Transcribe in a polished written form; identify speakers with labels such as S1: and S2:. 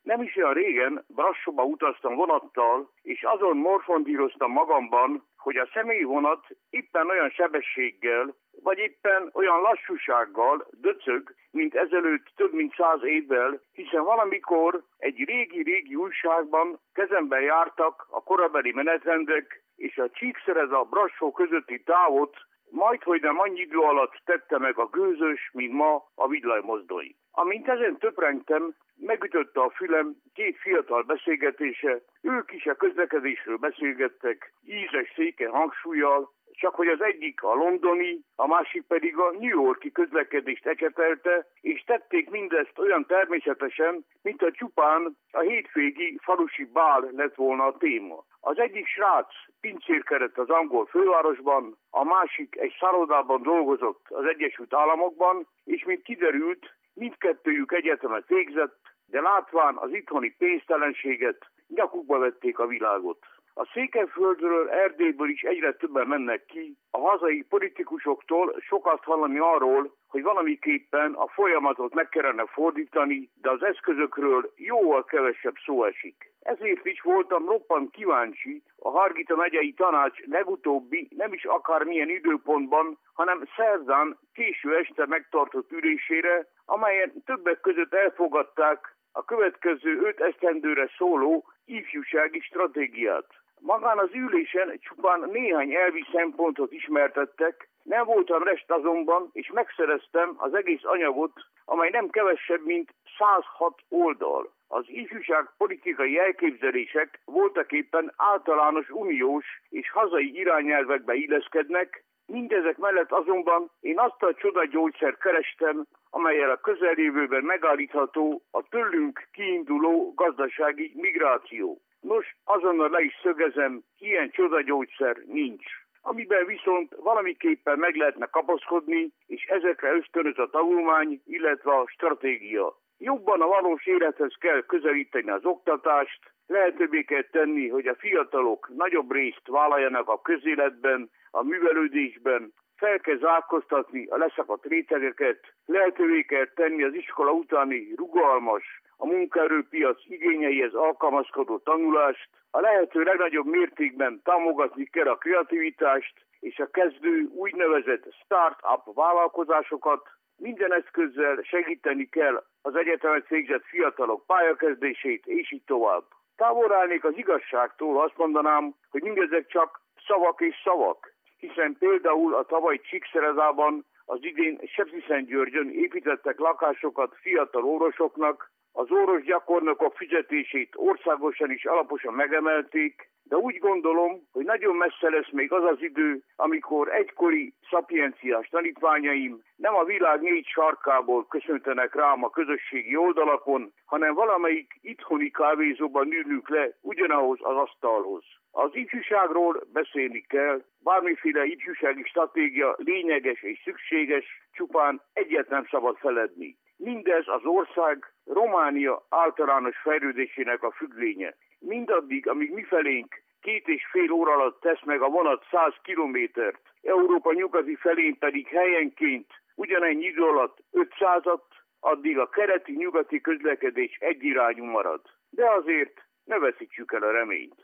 S1: Nem is olyan régen Brassóba utaztam vonattal, és azon morfondíroztam magamban, hogy a személyi vonat éppen olyan sebességgel, vagy éppen olyan lassúsággal döcög, mint ezelőtt több mint 100 évvel, hiszen valamikor egy régi újságban kezemben jártak a korabeli menetrendek, és a Csíkszereda-Brassó közötti távot majdhogy nem annyi idő alatt tette meg a gőzös, mint ma a villanymozdony. Amint ezen töprengtem, megütötte a fülem két fiatal beszélgetése, ők is a közlekedésről beszélgettek, ízes széke hangsúllyal, csak hogy az egyik a londoni, a másik pedig a New York-i közlekedést ecsetelte, és tették mindezt olyan természetesen, mint a csupán a hétvégi falusi bál lett volna a téma. Az egyik srác pincérkedett az angol fővárosban, a másik egy szállodában dolgozott az Egyesült Államokban, és mint kiderült, mindkettőjük egyetemet végzett, de látván az itthoni pénztelenséget, nyakukba vették a világot. A Székelyföldről, Erdélyből is egyre többen mennek ki, a hazai politikusoktól sokat hallani arról, hogy valamiképpen a folyamatot meg kellene fordítani, de az eszközökről jóval kevesebb szó esik. Ezért is voltam roppant kíváncsi a Hargita megyei tanács legutóbbi, nem is akármilyen időpontban, hanem szerdán késő este megtartott ülésére, amelyen többek között elfogadták a következő 5 esztendőre szóló ifjúsági stratégiát. Magán az ülésen csupán néhány elvi szempontot ismertettek, nem voltam rest azonban, és megszereztem az egész anyagot, amely nem kevesebb, mint 106 oldal. Az ifjúság politikai elképzelések voltaképpen általános uniós és hazai irányelvekbe illeszkednek, mindezek mellett azonban én azt a csodagyógyszert kerestem, amellyel a közeljövőben megállítható a tőlünk kiinduló gazdasági migráció. Nos, azonnal le is szögezem, ilyen csodagyógyszer nincs. Amiben viszont valamiképpen meg lehetne kapaszkodni, és ezekre ösztönöz a tanulmány, illetve a stratégia. Jobban a valós élethez kell közelíteni az oktatást, lehetővé kell tenni, hogy a fiatalok nagyobb részt vállaljanak a közéletben, a művelődésben, fel kell zárkóztatni a leszakadt rétegeket, lehetővé kell tenni az iskola utáni rugalmas, a munkaerőpiac igényeihez alkalmazkodó tanulást, a lehető legnagyobb mértékben támogatni kell a kreativitást és a kezdő úgynevezett start-up vállalkozásokat, minden eszközzel segíteni kell az egyetemet végzett fiatalok pályakezdését, és így tovább. Távol állnék az igazságtól, azt mondanám, hogy mindezek csak szavak és szavak, hiszen például a tavaly Csíkszeredában, az idén Sepsiszentgyörgyön építettek lakásokat fiatal orvosoknak, az orvosgyakornokok fizetését országosan is alaposan megemelték, de úgy gondolom, hogy nagyon messze lesz még az az idő, amikor egykori szapienciás tanítványaim nem a világ 4 sarkából köszöntenek rám a közösségi oldalakon, hanem valamelyik itthoni kávézóban ülünk le ugyanahoz az asztalhoz. Az ifjúságról beszélni kell, bármiféle ifjúsági stratégia lényeges és szükséges, csupán egyet nem szabad feledni. Mindez az ország Románia általános fejlődésének a függvénye. Mindaddig, amíg mifelénk 2,5 óra alatt tesz meg a vonat 100 kilométert, Európa nyugati felén pedig helyenként ugyanennyi idő alatt 500-at, addig a keleti-nyugati közlekedés egyirányú marad. De azért ne veszítsük el a reményt.